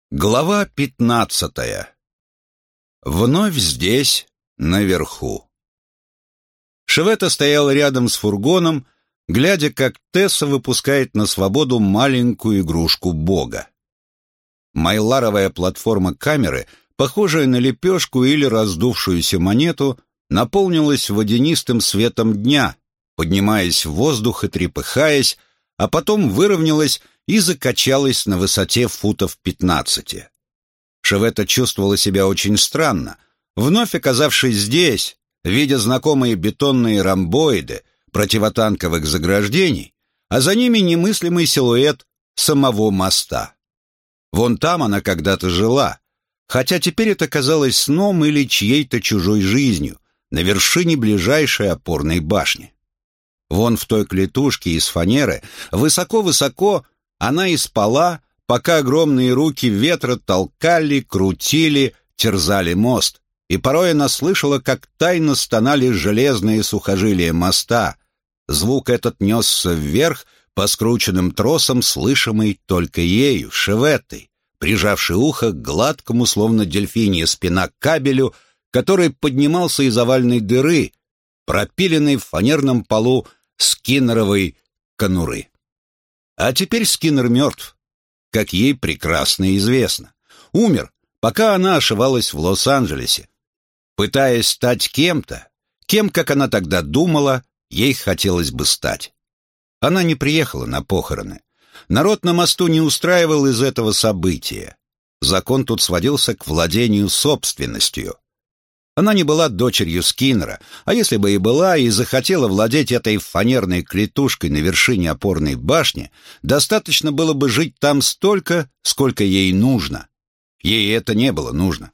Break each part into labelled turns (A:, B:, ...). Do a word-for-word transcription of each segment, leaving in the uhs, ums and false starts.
A: Глава пятнадцатая. Вновь здесь, наверху. Шевета стоял рядом с фургоном, глядя, как Тесса выпускает на свободу маленькую игрушку Бога. Майларовая платформа камеры, похожая на лепешку или раздувшуюся монету, наполнилась водянистым светом дня, поднимаясь в воздух и трепыхаясь, а потом выровнялась и закачалась на высоте футов пятнадцати. Шевета чувствовала себя очень странно, вновь оказавшись здесь, видя знакомые бетонные ромбоиды противотанковых заграждений, а за ними немыслимый силуэт самого моста. Вон там она когда-то жила, хотя теперь это казалось сном или чьей-то чужой жизнью, на вершине ближайшей опорной башни. Вон в той клетушке из фанеры, высоко-высоко, она и спала, пока огромные руки ветра толкали, крутили, терзали мост, и порой она слышала, как тайно стонали железные сухожилия моста. Звук этот несся вверх по скрученным тросам, слышимый только ею, Шеветтой, прижавшей ухо к гладкому, словно дельфинья спина, кабелю, который поднимался из овальной дыры, пропиленной в фанерном полу скиннеровой конуры. А теперь Скиннер мертв, как ей прекрасно известно. Умер, пока она ошивалась в Лос-Анджелесе, пытаясь стать кем-то, кем, как она тогда думала, ей хотелось бы стать. Она не приехала на похороны. Народ на мосту не устраивал из этого события. Закон тут сводился к владению собственностью. Она не была дочерью Скиннера, а если бы и была, и захотела владеть этой фанерной клетушкой на вершине опорной башни, достаточно было бы жить там столько, сколько ей нужно. Ей это не было нужно.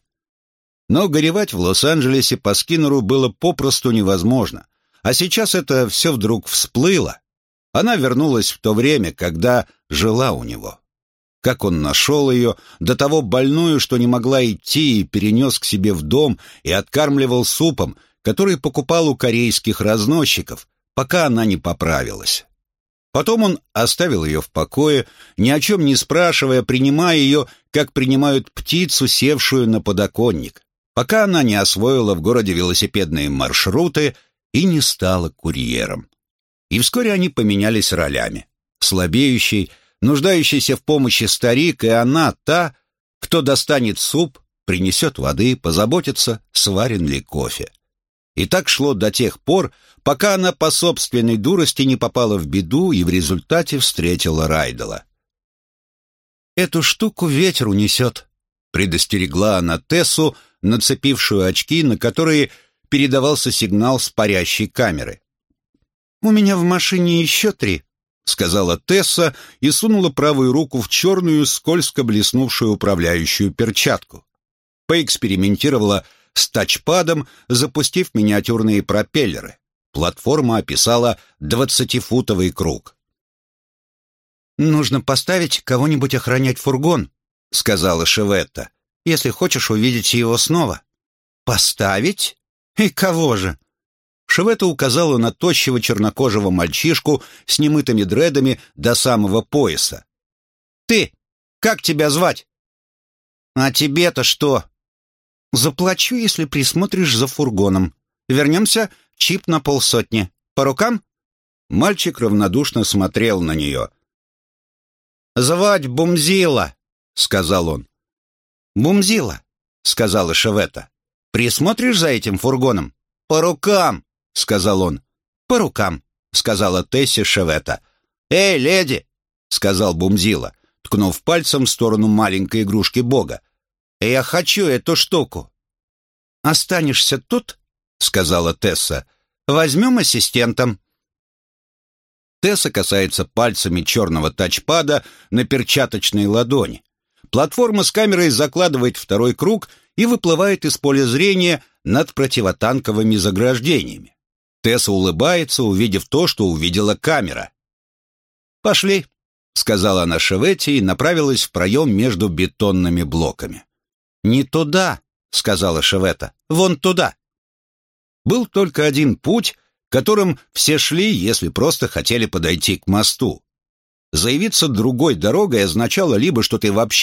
A: Но горевать в Лос-Анджелесе по Скиннеру было попросту невозможно, а сейчас это все вдруг всплыло. Она вернулась в то время, когда жила у него. Как он нашел ее, до того больную, что не могла идти, и перенес к себе в дом и откармливал супом, который покупал у корейских разносчиков, пока она не поправилась. Потом он оставил ее в покое, ни о чем не спрашивая, принимая ее, как принимают птицу, севшую на подоконник, пока она не освоила в городе велосипедные маршруты и не стала курьером. И вскоре они поменялись ролями. Слабеющий, нуждающийся в помощи старик, и она та, кто достанет суп, принесет воды, позаботится, сварен ли кофе. И так шло до тех пор, пока она по собственной дурости не попала в беду и в результате встретила Райдела. «Эту штуку ветер унесет», — предостерегла она Тессу, нацепившую очки, на которые передавался сигнал с парящей камеры. «У меня в машине еще три», — сказала Тесса и сунула правую руку в черную, скользко блеснувшую управляющую перчатку. Поэкспериментировала с тачпадом, запустив миниатюрные пропеллеры. Платформа описала двадцатифутовый круг. «Нужно поставить кого-нибудь охранять фургон», — сказала Шеветта, «если хочешь увидеть его снова». «Поставить? И кого же?» Шеветта указала на тощего чернокожего мальчишку с немытыми дредами до самого пояса. «Ты! Как тебя звать?» «А тебе-то что?» «Заплачу, если присмотришь за фургоном. Вернемся, чип на полсотни. По рукам?» Мальчик равнодушно смотрел на нее. «Звать Бумзила», — сказал он. «Бумзила», — сказала Шеветта. «Присмотришь за этим фургоном?» «По рукам», — сказал он. «По рукам», — сказала Тесси Шеветта. «Эй, леди», — сказал Бумзила, ткнув пальцем в сторону маленькой игрушки Бога. «Я хочу эту штуку». «Останешься тут», — сказала Тесса. «Возьмем ассистентом». Тесса касается пальцами черного тачпада на перчаточной ладони. Платформа с камерой закладывает второй круг и выплывает из поля зрения над противотанковыми заграждениями. Тесса улыбается, увидев то, что увидела камера. «Пошли», — сказала она Шеветте и направилась в проем между бетонными блоками. «Не туда», — сказала Шеветта, — «вон туда». Был только один путь, которым все шли, если просто хотели подойти к мосту. Заявиться другой дорогой означало либо, что ты вообще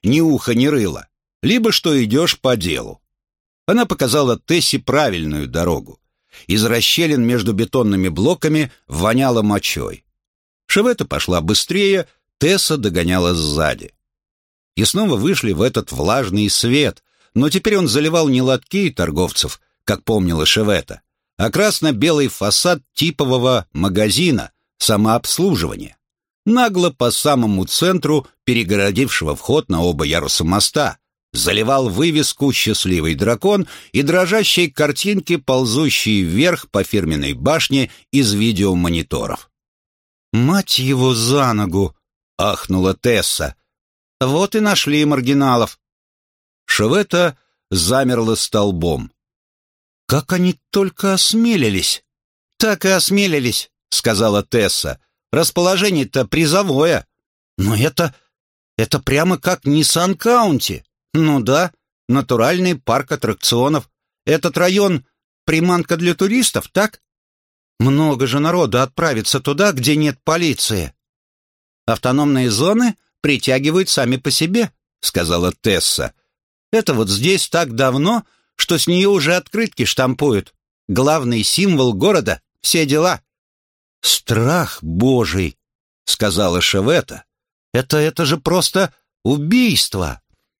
A: ни уха, ни рыла, либо что идешь по делу. Она показала Тессе правильную дорогу. Из расщелин между бетонными блоками воняло мочой. Шевета пошла быстрее, Тесса догоняла сзади. И снова вышли в этот влажный свет, но теперь он заливал не лотки торговцев, как помнила Шевета, а красно-белый фасад типового магазина самообслуживания, нагло по самому центру перегородившего вход на оба яруса моста, заливал вывеску «Счастливый дракон» и дрожащие картинки, ползущие вверх по фирменной башне из видеомониторов. «Мать его за ногу!» — ахнула Тесса. «Вот и нашли маргиналов». Шевета замерла столбом. «Как они только осмелились!» «Так и осмелились», — сказала Тесса. «Расположение-то призовое. Но это... это прямо как Ниссан Каунти. Ну да, натуральный парк аттракционов. Этот район — приманка для туристов, так? Много же народу отправится туда, где нет полиции. Автономные зоны притягивают сами по себе», — сказала Тесса. «Это вот здесь так давно, что с нее уже открытки штампуют. Главный символ города, все дела». «Страх Божий», — сказала Шевета. «Это, это же просто убийство».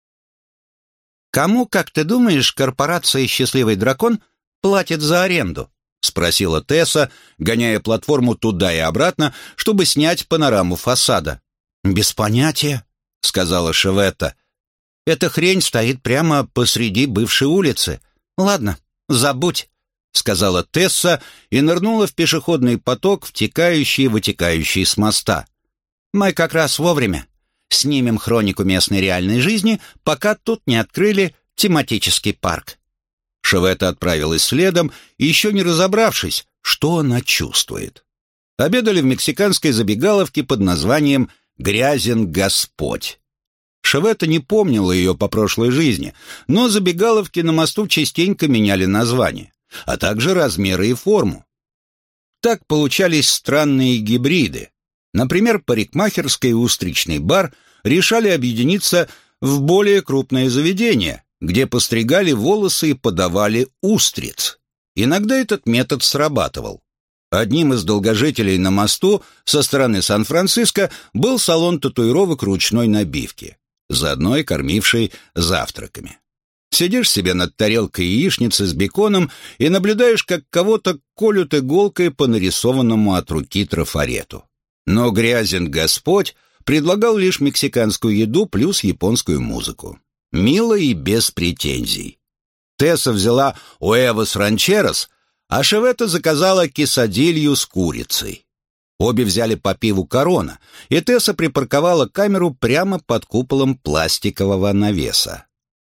A: «Кому, как ты думаешь, корпорация «Счастливый дракон» платит за аренду?» — спросила Тесса, гоняя платформу туда и обратно, чтобы снять панораму фасада. «Без понятия», — сказала Шевета. «Эта хрень стоит прямо посреди бывшей улицы. Ладно, забудь», — сказала Тесса и нырнула в пешеходный поток, втекающий и вытекающий с моста. «Мы как раз вовремя. Снимем хронику местной реальной жизни, пока тут не открыли тематический парк». Шевета отправилась следом, еще не разобравшись, что она чувствует. Обедали в мексиканской забегаловке под названием «Грязен Господь». Шевета не помнила ее по прошлой жизни, но забегаловки на мосту частенько меняли название, а также размеры и форму. Так получались странные гибриды. Например, парикмахерский и устричный бар решали объединиться в более крупное заведение, где постригали волосы и подавали устриц. Иногда этот метод срабатывал. Одним из долгожителей на мосту со стороны Сан-Франциско был салон татуировок ручной набивки, заодно и кормивший завтраками. Сидишь себе над тарелкой яичницы с беконом и наблюдаешь, как кого-то колют иголкой по нарисованному от руки трафарету. Но грязен Господь предлагал лишь мексиканскую еду плюс японскую музыку. Мило и без претензий. Тесса взяла уэвос ранчерос, а Шевета заказала кесадилью с курицей. Обе взяли по пиву «Корона», и Тесса припарковала камеру прямо под куполом пластикового навеса.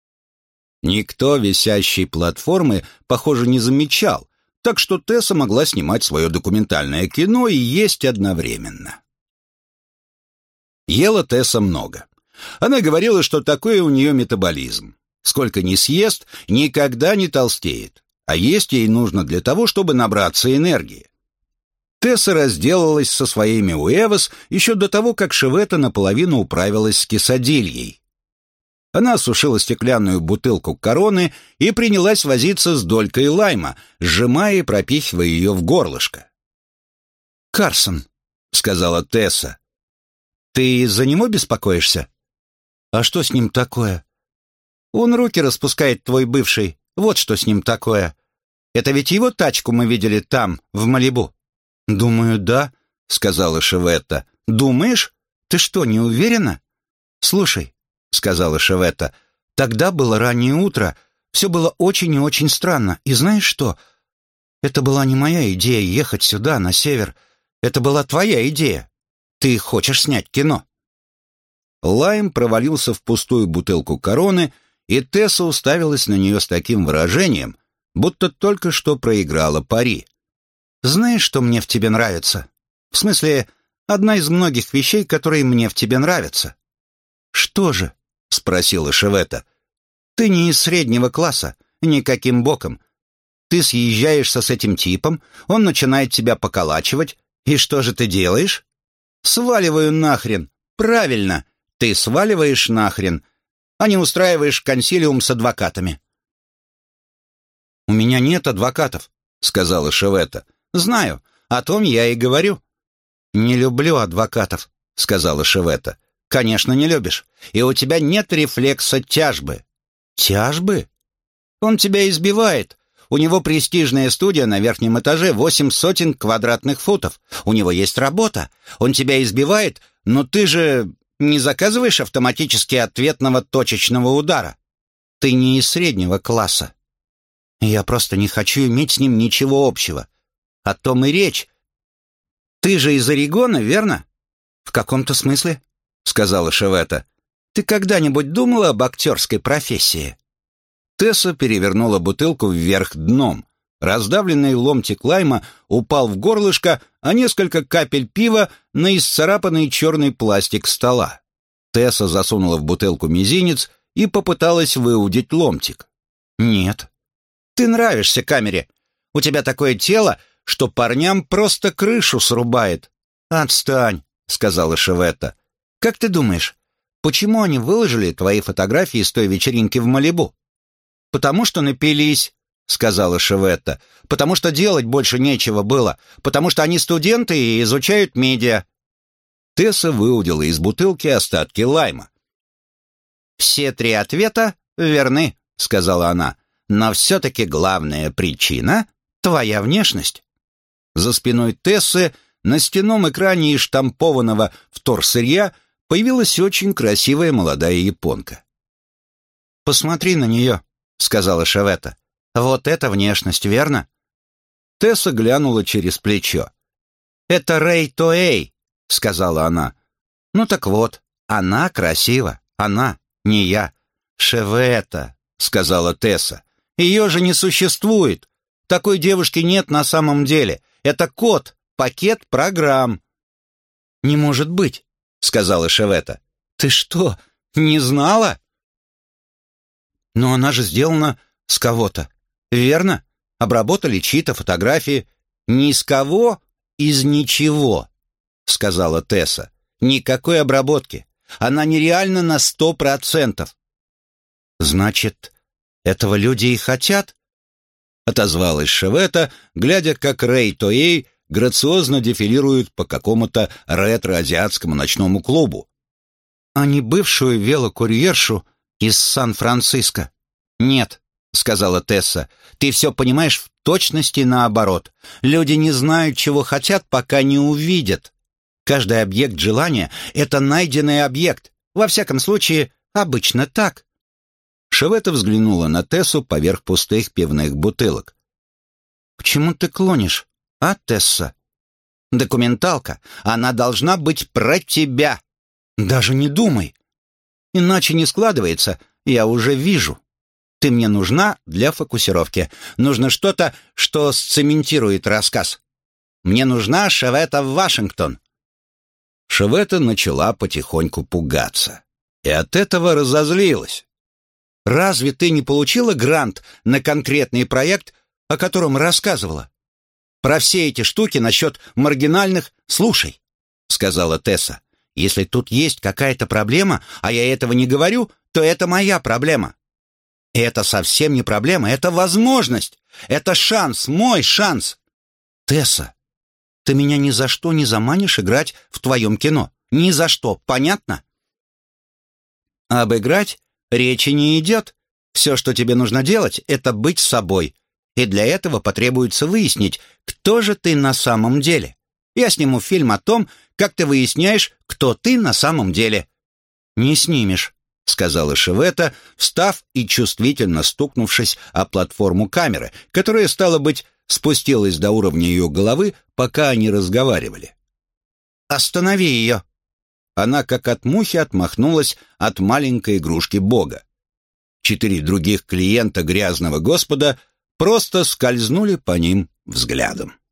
A: Никто висящей платформы, похоже, не замечал, так что Тесса могла снимать свое документальное кино и есть одновременно. Ела Тесса много. Она говорила, что такой у нее метаболизм. Сколько ни съест, никогда не толстеет, а есть ей нужно для того, чтобы набраться энергии. Тесса разделалась со своими уэвос еще до того, как Шевета наполовину управилась с кесадильей. Она осушила стеклянную бутылку «Короны» и принялась возиться с долькой лайма, сжимая и пропихивая ее в горлышко. «Карсон», — сказала Тесса, — «ты из-за него беспокоишься?» «А что с ним такое?» «Он руки распускает, твой бывший. Вот что с ним такое. Это ведь его тачку мы видели там, в Малибу». «Думаю, да», — сказала Шевета. «Думаешь? Ты что, не уверена?» «Слушай», — сказала Шевета, — «тогда было раннее утро. Все было очень и очень странно. И знаешь что? Это была не моя идея ехать сюда, на север. Это была твоя идея. Ты хочешь снять кино». Лайм провалился в пустую бутылку «Короны», и Тесса уставилась на нее с таким выражением, будто только что проиграла пари. «Знаешь, что мне в тебе нравится? В смысле, одна из многих вещей, которые мне в тебе нравятся». «Что же?» — спросила Шевета. «Ты не из среднего класса, никаким боком. Ты съезжаешься с этим типом, он начинает тебя поколачивать, и что же ты делаешь?» «Сваливаю нахрен. Правильно, ты сваливаешь нахрен. а не устраиваешь консилиум с адвокатами». «У меня нет адвокатов», — сказала Шевета. «Знаю, о том я и говорю». «Не люблю адвокатов», — сказала Шевета. «Конечно, не любишь. И у тебя нет рефлекса тяжбы». «Тяжбы? Он тебя избивает. У него престижная студия на верхнем этаже, восемь сотен квадратных футов. У него есть работа. Он тебя избивает, но ты же не заказываешь автоматически ответного точечного удара. Ты не из среднего класса. Я просто не хочу иметь с ним ничего общего. О том и речь. Ты же из Орегона, верно?» «В каком-то смысле», — сказала Шевета. «Ты когда-нибудь думала об актерской профессии?» Тесса перевернула бутылку вверх дном. Раздавленный ломтик лайма упал в горлышко, а несколько капель пива на исцарапанный черный пластик стола. Тесса засунула в бутылку мизинец и попыталась выудить ломтик. «Нет. Ты нравишься камере. У тебя такое тело, что парням просто крышу срубает». «Отстань», — сказала Шевета. «Как ты думаешь, почему они выложили твои фотографии с той вечеринки в Малибу?» «Потому что напились», — сказала Шевета. «Потому что делать больше нечего было. Потому что они студенты и изучают медиа». Тесса выудила из бутылки остатки лайма. «Все три ответа верны», — сказала она. «Но все-таки главная причина — твоя внешность». За спиной Тессы на стенном экране из штампованного вторсырья появилась очень красивая молодая японка. «Посмотри на нее», — сказала Шевета. «Вот это внешность, верно?» Тесса глянула через плечо. «Это Рэй Тоэй», — сказала она. «Ну так вот, она красива, она, не я». «Шевета», — сказала Тесса. «Ее же не существует. Такой девушки нет на самом деле. Это код, пакет программ». «Не может быть», — сказала Шевета. «Ты что, не знала?» «Но она же сделана с кого-то, верно? Обработали чьи-то фотографии». «Не из кого, из ничего», — сказала Тесса. «Никакой обработки. Она нереальна на сто процентов». «Значит, этого люди и хотят?» — отозвалась Шевета, глядя, как Рэй Тоэй грациозно дефилирует по какому-то ретро-азиатскому ночному клубу. «А не бывшую велокурьершу из Сан-Франциско?» «Нет», — сказала Тесса, — «ты все понимаешь в точности наоборот. Люди не знают, чего хотят, пока не увидят. Каждый объект желания — это найденный объект. Во всяком случае, обычно так». Шевета взглянула на Тессу поверх пустых пивных бутылок. «К чему ты клонишь, а, Тесса?» «Документалка. Она должна быть про тебя. Даже не думай. Иначе не складывается, я уже вижу. Ты мне нужна для фокусировки. Нужно что-то, что сцементирует рассказ. Мне нужна Шевета в Вашингтон». Шевета начала потихоньку пугаться. И от этого разозлилась. «Разве ты не получила грант на конкретный проект, о котором рассказывала? Про все эти штуки насчет маргинальных... Слушай», — сказала Тесса, — «если тут есть какая-то проблема, а я этого не говорю, то это моя проблема. И это совсем не проблема, это возможность. Это шанс, мой шанс. Тесса, ты меня ни за что не заманишь играть в твоем кино. Ни за что, понятно?» «Обыграть речи не идет. Все, что тебе нужно делать, это быть собой. И для этого потребуется выяснить, кто же ты на самом деле. Я сниму фильм о том, как ты выясняешь, кто ты на самом деле». «Не снимешь», — сказала Шевета, встав и чувствительно стукнувшись о платформу камеры, которая, стало быть, спустилась до уровня ее головы, пока они разговаривали. «Останови ее!» Она, как от мухи, отмахнулась от маленькой игрушки Бога. Четыре других клиента грязного Господа просто скользнули по ним взглядом.